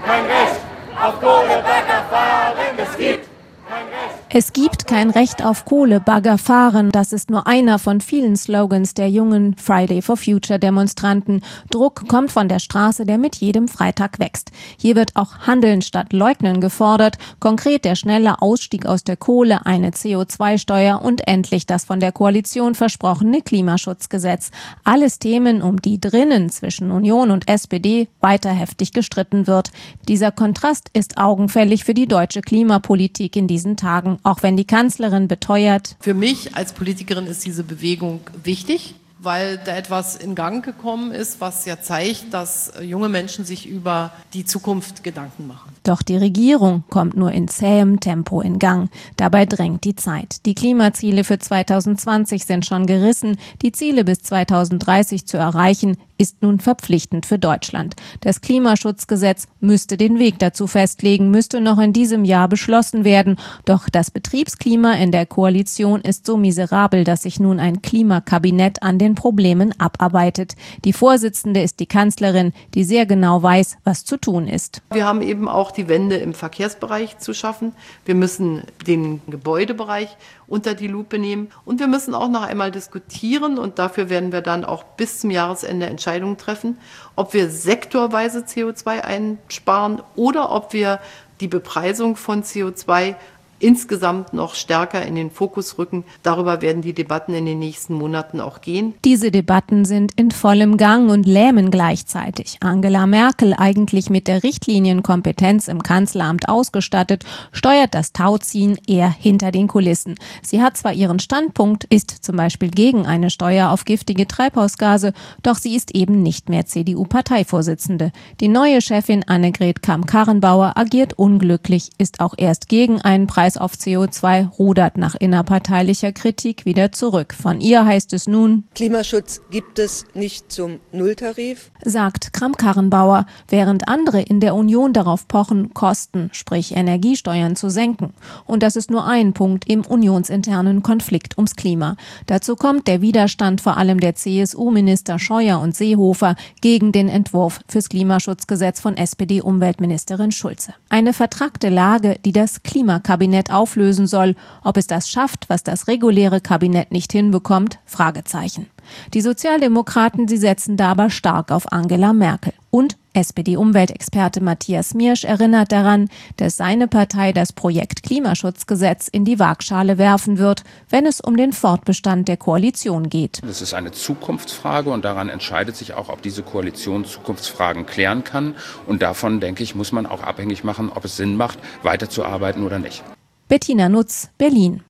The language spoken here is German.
kein Recht auf Kohlebaggerfahren, Es gibt kein Recht auf Kohlebaggerfahren. Das ist nur einer von vielen Slogans der jungen Friday for Future Demonstranten. Druck kommt von der Straße, der mit jedem Freitag wächst. Hier wird auch Handeln statt Leugnen gefordert. Konkret der schnelle Ausstieg aus der Kohle, eine CO2-Steuer und endlich das von der Koalition versprochene Klimaschutzgesetz. Alles Themen, um die drinnen zwischen Union und SPD weiter heftig gestritten wird. Dieser Kontrast ist augenfällig für die deutsche Klimapolitik in diesen Tagen. Auch wenn die Kanzlerin beteuert: Für mich als Politikerin ist diese Bewegung wichtig, weil da etwas in Gang gekommen ist, was ja zeigt, dass junge Menschen sich über die Zukunft Gedanken machen. Doch die Regierung kommt nur in zähem Tempo in Gang. Dabei drängt die Zeit. Die Klimaziele für 2020 sind schon gerissen. Die Ziele bis 2030 zu erreichen, ist nun verpflichtend für Deutschland. Das Klimaschutzgesetz müsste den Weg dazu festlegen, müsste noch in diesem Jahr beschlossen werden. Doch das Betriebsklima in der Koalition ist so miserabel, dass sich nun ein Klimakabinett an den Problemen abarbeitet. Die Vorsitzende ist die Kanzlerin, die sehr genau weiß, was zu tun ist. Wir haben eben auch die Wende im Verkehrsbereich zu schaffen. Wir müssen den Gebäudebereich unter die Lupe nehmen und wir müssen auch noch einmal diskutieren und dafür werden wir dann auch bis zum Jahresende Entscheidungen treffen, ob wir sektorweise CO2 einsparen oder ob wir die Bepreisung von CO2 insgesamt noch stärker in den Fokus rücken. Darüber werden die Debatten in den nächsten Monaten auch gehen. Diese Debatten sind in vollem Gang und lähmen gleichzeitig. Angela Merkel, eigentlich mit der Richtlinienkompetenz im Kanzleramt ausgestattet, steuert das Tauziehen eher hinter den Kulissen. Sie hat zwar ihren Standpunkt, ist zum Beispiel gegen eine Steuer auf giftige Treibhausgase, doch sie ist eben nicht mehr CDU-Parteivorsitzende. Die neue Chefin Annegret Kramp-Karrenbauer agiert unglücklich, ist auch erst gegen einen Preis auf CO2, rudert nach innerparteilicher Kritik wieder zurück. Von ihr heißt es nun: Klimaschutz gibt es nicht zum Nulltarif, sagt Kramp-Karrenbauer, während andere in der Union darauf pochen, Kosten, sprich Energiesteuern zu senken. Und das ist nur ein Punkt im unionsinternen Konflikt ums Klima. Dazu kommt der Widerstand vor allem der CSU-Minister Scheuer und Seehofer gegen den Entwurf fürs Klimaschutzgesetz von SPD-Umweltministerin Schulze. Eine vertrackte Lage, die das Klimakabinett auflösen soll. Ob es das schafft, was das reguläre Kabinett nicht hinbekommt? Fragezeichen. Die Sozialdemokraten, sie setzen da aber stark auf Angela Merkel. Und SPD-Umweltexperte Matthias Miersch erinnert daran, dass seine Partei das Projekt Klimaschutzgesetz in die Waagschale werfen wird, wenn es um den Fortbestand der Koalition geht. Das ist eine Zukunftsfrage und daran entscheidet sich auch, ob diese Koalition Zukunftsfragen klären kann. Und davon, denke ich, muss man auch abhängig machen, ob es Sinn macht, weiterzuarbeiten oder nicht. Bettina Nutz, Berlin.